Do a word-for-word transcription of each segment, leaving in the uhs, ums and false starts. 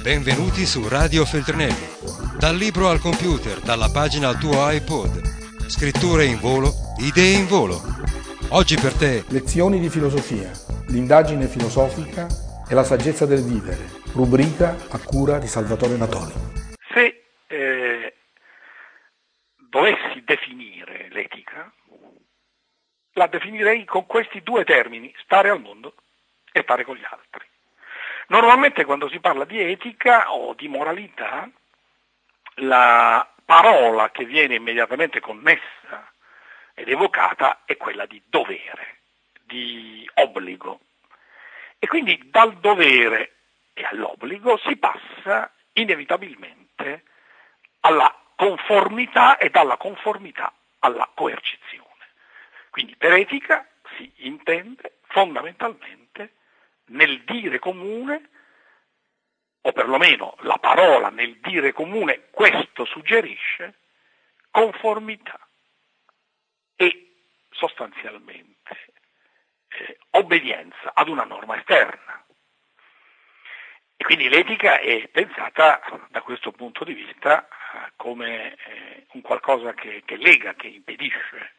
Benvenuti su Radio Feltrinelli. Dal libro al computer, dalla pagina al tuo iPod. Scritture in volo, idee in volo. Oggi per te Lezioni di filosofia, l'indagine filosofica e la saggezza del vivere. Rubrica a cura di Salvatore Natoli. Se eh, dovessi definire l'etica, la definirei con questi due termini: stare al mondo e stare con gli altri. Normalmente quando si parla di etica o di moralità, la parola che viene immediatamente connessa ed evocata è quella di dovere, di obbligo. E quindi dal dovere e all'obbligo si passa inevitabilmente alla conformità e dalla conformità alla coercizione. Quindi per etica si intende fondamentalmente nel dire comune, o perlomeno la parola nel dire comune questo suggerisce, conformità e sostanzialmente eh, obbedienza ad una norma esterna. E quindi l'etica è pensata da questo punto di vista eh, come eh, un qualcosa che, che lega, che impedisce,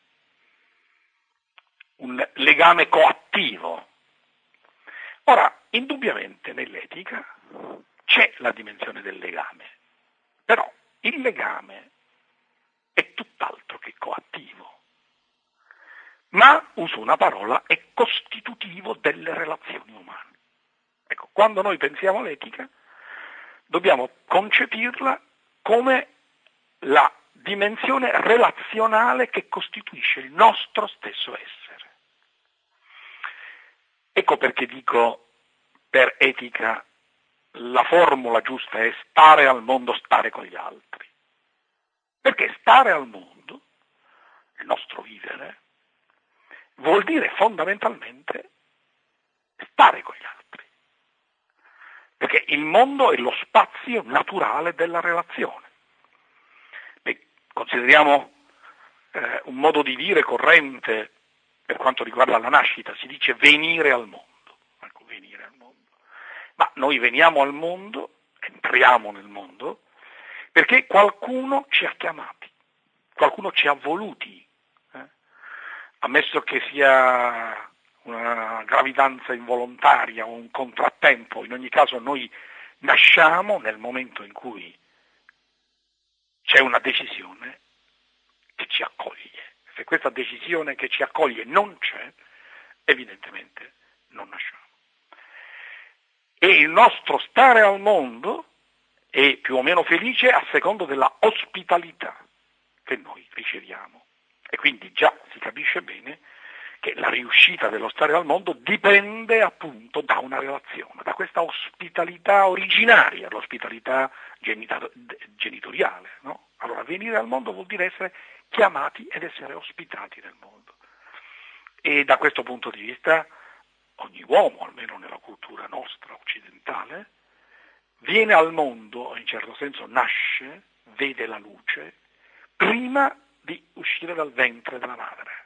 un legame coattivo. Ora, indubbiamente nell'etica c'è la dimensione del legame, però il legame è tutt'altro che coattivo, ma, uso una parola, è costitutivo delle relazioni umane. Ecco, quando noi pensiamo all'etica, dobbiamo concepirla come la dimensione relazionale che costituisce il nostro stesso essere. Ecco perché dico, per etica, la formula giusta è stare al mondo, stare con gli altri. Perché stare al mondo, il nostro vivere, vuol dire fondamentalmente stare con gli altri. Perché il mondo è lo spazio naturale della relazione. Beh, consideriamo eh, un modo di dire corrente per quanto riguarda la nascita, si dice venire al mondo. Ecco, venire al mondo. Ma noi veniamo al mondo, entriamo nel mondo, perché qualcuno ci ha chiamati, qualcuno ci ha voluti, eh? ammesso che sia una gravidanza involontaria o un contrattempo, in ogni caso noi nasciamo nel momento in cui c'è una decisione che ci accoglie. Se questa decisione che ci accoglie non c'è, evidentemente non nasciamo. E il nostro stare al mondo è più o meno felice a secondo della ospitalità che noi riceviamo. E quindi già si capisce bene che la riuscita dello stare al mondo dipende appunto da una relazione, da questa ospitalità originaria, l'ospitalità genita- genitoriale. No? Allora, venire al mondo vuol dire essere chiamati ed essere ospitati nel mondo. E da questo punto di vista ogni uomo, almeno nella cultura nostra occidentale, viene al mondo, in certo senso nasce, vede la luce, prima di uscire dal ventre della madre.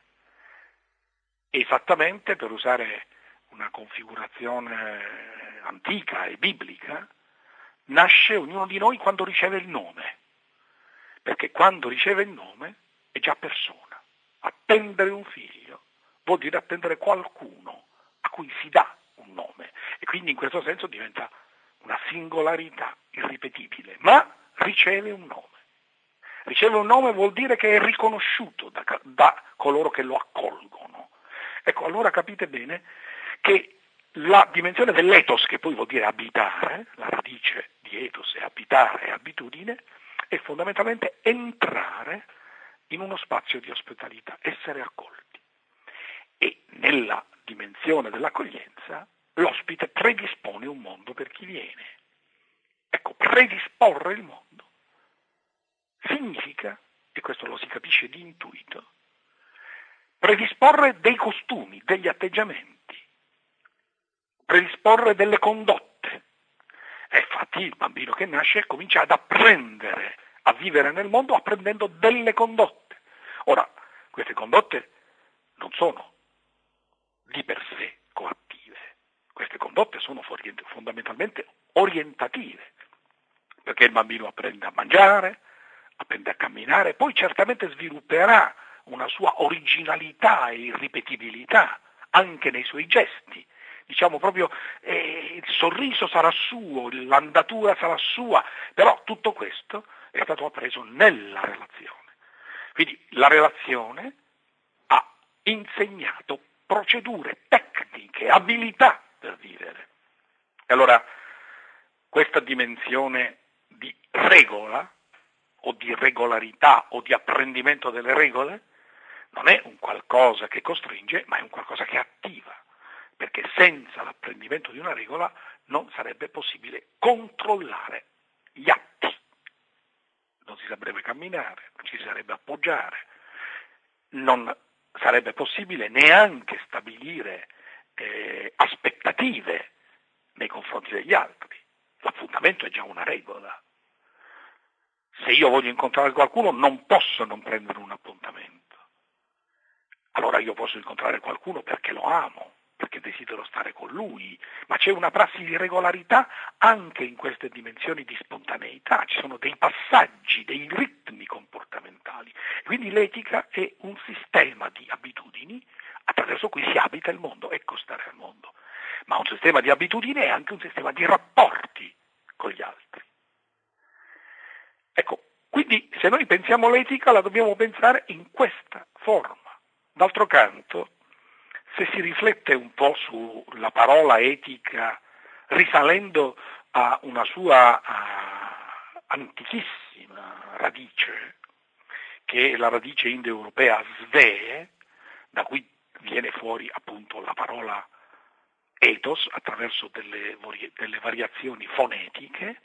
Esattamente, per usare una configurazione antica e biblica, nasce ognuno di noi quando riceve il nome, perché quando riceve il nome è già persona. Attendere un figlio vuol dire attendere qualcuno a cui si dà un nome e quindi in questo senso diventa una singolarità irripetibile, ma riceve un nome. Riceve un nome vuol dire che è riconosciuto da, da coloro che lo accolgono. Ecco, allora capite bene che la dimensione dell'ethos, che poi vuol dire abitare, la radice di ethos è abitare, è abitudine, è fondamentalmente entrare in uno spazio di ospitalità, essere accolti. E nella dimensione dell'accoglienza l'ospite predispone un mondo per chi viene. Ecco, predisporre il mondo significa, e questo lo si capisce di intuito, predisporre dei costumi, degli atteggiamenti, predisporre delle condotte. E infatti il bambino che nasce comincia ad apprendere a vivere nel mondo apprendendo delle condotte. Ora, queste condotte non sono di per sé coattive, queste condotte sono fondamentalmente orientative, perché il bambino apprende a mangiare, apprende a camminare, poi certamente svilupperà una sua originalità e irripetibilità anche nei suoi gesti. Diciamo proprio eh, il sorriso sarà suo, l'andatura sarà sua, però tutto questo è stato appreso nella relazione. Quindi la relazione ha insegnato procedure, tecniche, abilità per vivere. E allora questa dimensione di regola o di regolarità o di apprendimento delle regole non è un qualcosa che costringe, ma è un qualcosa che attiva, perché senza l'apprendimento di una regola non sarebbe possibile controllare gli atti, non si saprebbe camminare, non ci si sarebbe appoggiare, non sarebbe possibile neanche stabilire eh, aspettative nei confronti degli altri. L'appuntamento è già una regola. Se io voglio incontrare qualcuno non posso non prendere un appuntamento. Allora io posso incontrare qualcuno perché lo amo, perché desidero stare con lui, ma c'è una prassi di regolarità anche in queste dimensioni di spontaneità, ci sono dei passaggi, dei ritmi comportamentali. Quindi l'etica è un sistema di abitudini attraverso cui si abita il mondo, ecco stare al mondo. Ma un sistema di abitudini è anche un sistema di rapporti con gli altri. Ecco, quindi se noi pensiamo l'etica la dobbiamo pensare in questa forma. D'altro canto, se si riflette un po' sulla parola etica, risalendo a una sua uh, antichissima radice, che è la radice indoeuropea sve, da cui viene fuori appunto la parola ethos attraverso delle, delle variazioni fonetiche,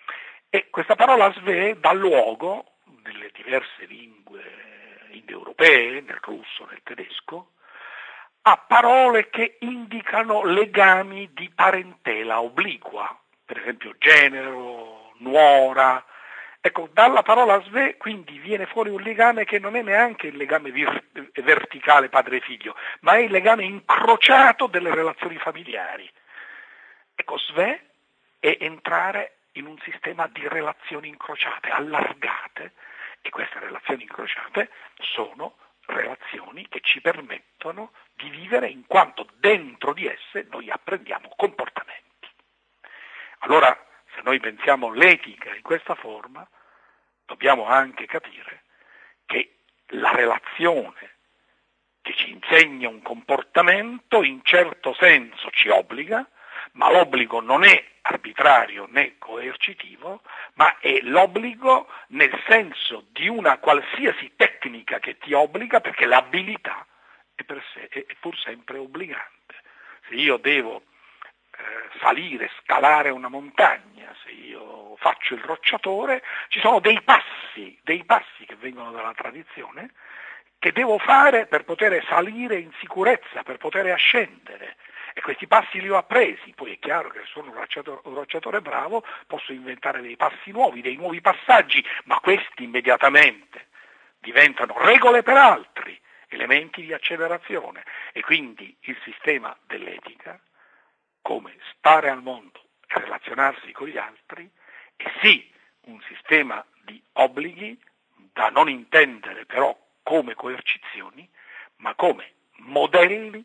e questa parola sve dà luogo, nelle diverse lingue indoeuropee, nel russo, nel tedesco, a parole che indicano legami di parentela obliqua, per esempio genero, nuora. Ecco, dalla parola sve quindi viene fuori un legame che non è neanche il legame vir- verticale padre-figlio, ma è il legame incrociato delle relazioni familiari. Ecco, sve è entrare in un sistema di relazioni incrociate, allargate, e queste relazioni incrociate sono relazioni che ci permettono di vivere in quanto dentro di esse noi apprendiamo comportamenti. Allora, se noi pensiamo l'etica in questa forma, dobbiamo anche capire che la relazione che ci insegna un comportamento in certo senso ci obbliga, ma l'obbligo non è arbitrario né coercitivo, ma è l'obbligo nel senso di una qualsiasi tecnica che ti obbliga, perché l'abilità è per sé è pur sempre obbligante. Se io devo eh, salire, scalare una montagna, se io faccio il rocciatore, ci sono dei passi, dei passi che vengono dalla tradizione, che devo fare per poter salire in sicurezza, per poter ascendere. E questi passi li ho appresi, poi è chiaro che se sono un rocciatore, un rocciatore bravo, posso inventare dei passi nuovi, dei nuovi passaggi, ma questi immediatamente diventano regole per altri, elementi di accelerazione. E quindi il sistema dell'etica, come stare al mondo e relazionarsi con gli altri, è sì un sistema di obblighi, da non intendere però come coercizioni, ma come modelli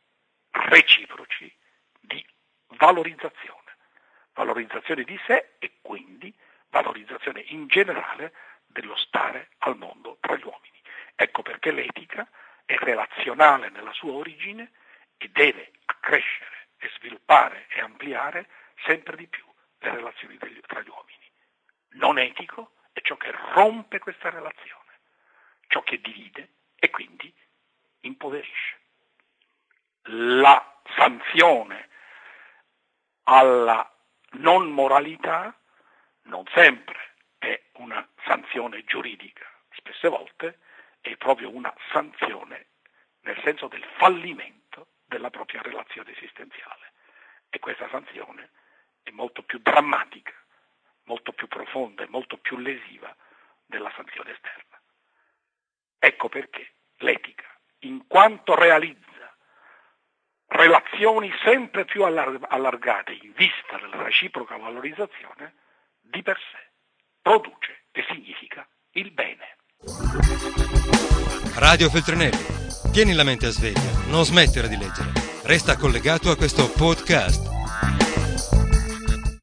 reciproci di valorizzazione, valorizzazione di sé e quindi valorizzazione in generale dello stare al mondo tra gli uomini. Ecco perché l'etica è relazionale nella sua origine e deve accrescere e sviluppare e ampliare sempre di più le relazioni degli, tra gli uomini. Non etico è ciò che rompe questa relazione, ciò che divide e quindi impoverisce. La sanzione alla non moralità non sempre è una sanzione giuridica, spesse volte è proprio una sanzione nel senso del fallimento della propria relazione esistenziale, e questa sanzione è molto più drammatica, molto più profonda e molto più lesiva della sanzione esterna. Ecco perché l'etica, in quanto realizza relazioni sempre più allargate in vista della reciproca valorizzazione, di per sé produce e significa il bene. Radio Feltrinelli. Tieni la mente a sveglia, non smettere di leggere. Resta collegato a questo podcast.